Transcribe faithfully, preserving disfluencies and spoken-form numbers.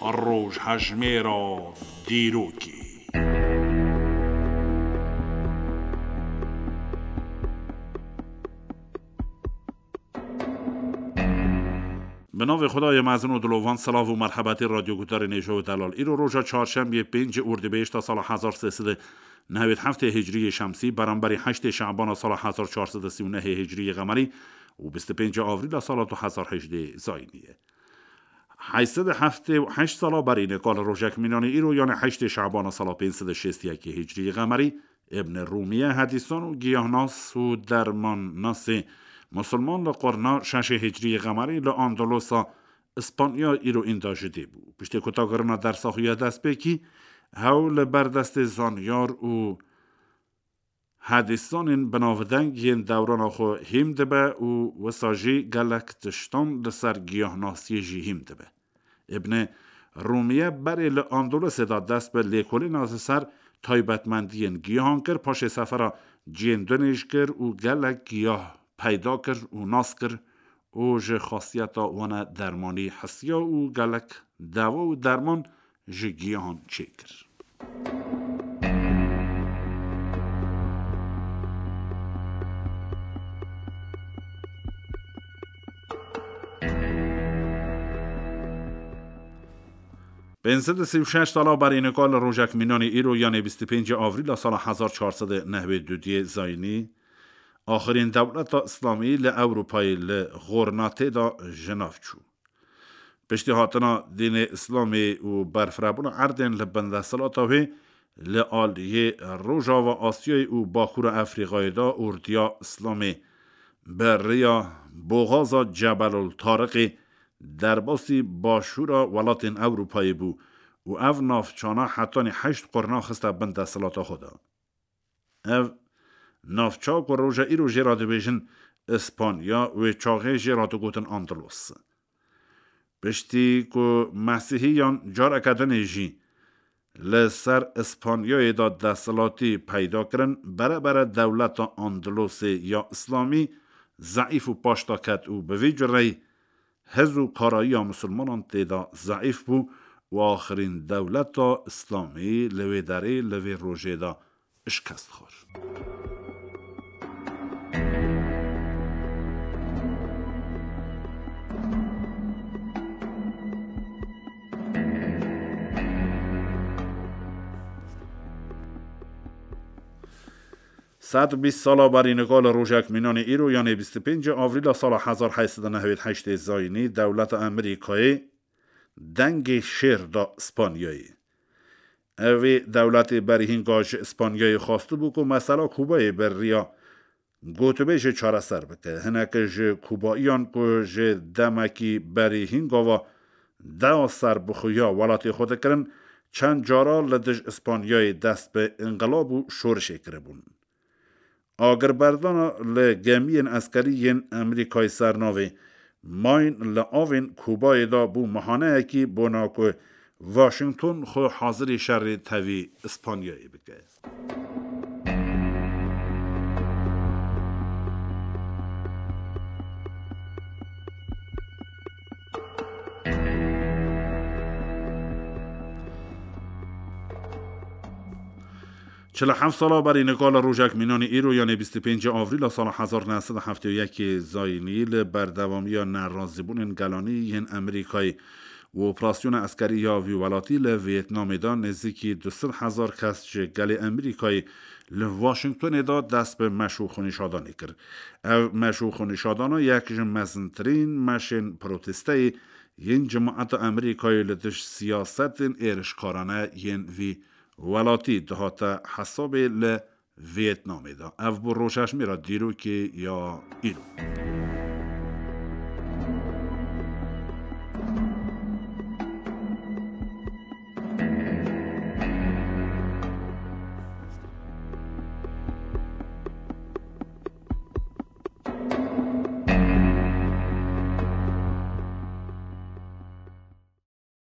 روش هجمه را دیروکی. به نام خدای مزن و دلوان سلاو و مرحبت رادیو گوتار نیشو و دلال ایرو روژا چهارشنبه پنج اردیبهشت تا سال هزار و سیصد و نود و هفت هجری شمسی برابر هشت شعبان سال هزار و چهارصد و سی و نه هجری قمری و بیست و پنج آوریل سال دو هزار و هجده زاینیه. هشتصد و هفتاد و هشت سال برای نقال روژک مینان ایرو یعنی هشت شعبان سال پانصد و شصت و یک هجری قمری ابن رومیه حدیثان و گیاهناس و درمانناس مسلمان لقرنا شش هجری قمری لاندلوسا اسپانیا ایرو این داشته بود. پشت کتاگرنا در ساخوی دست بکی حول بردست زانیار و حدیثان بناودنگ ین دوران خو هم دبه و وساجی گلکتشتان لسر گیاهناسی جی هم دبه. ابن رومیه بری لاندلوس داد دست به لیکولی ناز سر تایبتمندین گیاهان کر پاش سفر جین دنیش کر و گلک گیاه پیدا کر و ناس کر و جه خاصیتا وانا درمانی حسیا و گلک دوا و درمان جه گیاهان چه کر. پانصد و سی و شش سالا برای نقال روژک مینانی ایرو یعنی بیست و پنج آوریل سال هزار و چهارصد و نود و دو زاینی آخرین دولت اسلامی ل اروپای ل غورناته دا جناف چو. پشتی هاتنا دین اسلامی و برفرابون اردن لبنده سلاتاوی ل آلیه روژا و آسیای و باکور افریقای دا اردیا اسلامی بر ریا بوغازا جبل الطارقی در باسی باشورا ولاتین اروپایی بو و او نافچانا حتانی هشت قرنا خسته بنده سلاتا خودا. او نافچاک و روژا ایرو جراد بیشن اسپانیا و چاقه جراد گوتن اندلوس. پشتی که مسیحیان جار اکدن جی لسر اسپانیای دا دستلاتی پیدا کرن برای برای دولت اندلوس یا اسلامی ضعیف و پاشتا کد و به ویج رای هزو کارایی مسلمانان تیدا ضعیف بو و آخرین دولت اسلامی لوی داره لوی روژه دا اشکست خور. صد و بیست سالا برای نقال روژک مینان ایرو یعنی بیست و پنج آوریل سال هزار و هشتصد و نود و هشت زاینی دولت امریکایی دنگ شیر دا اسپانیایی. اوی دولت بری هنگاش اسپانیایی خواسته بو که مثلا کوبای بر ریا گوتبه جه چاره سر بکه. هنک جه کوباییان که جه دمکی بری هنگاوا دا سر بخویا ولاتی خود کرن چند جارا لدج اسپانیایی دست به انقلاب و شورشه کربون. آگر بردانا لگمین اسکریین امریکای سرناوی ماین لآوین کوبای دا بو مهانه اکی بونا که واشنگتن خو حاضر شر تاوی اسپانیایی بکه. چهل و هفت سالا برای نقال روژک مینانی ایرو یعنی بیست و پنج آوریل سال هزار و نهصد و هفتاد و یک زاینی لبردوامی نرازیبون انگلانی ین امریکای و اپراسیون اسکری یا ویولاتی لویتنام دا نزدیکی دویست هزار کس چه گل امریکای لواشنگتن دا دست به مشوخ نشادانی کرد. او مشوخ نشادانا یک مزنترین مشن پروتسته ین جماعت امریکای لدش سیاست ایرشکارانه ین وی ولاتی دهات حساب ل ویتنام دا. او بر روشش میرا دیرو که یا ایرو.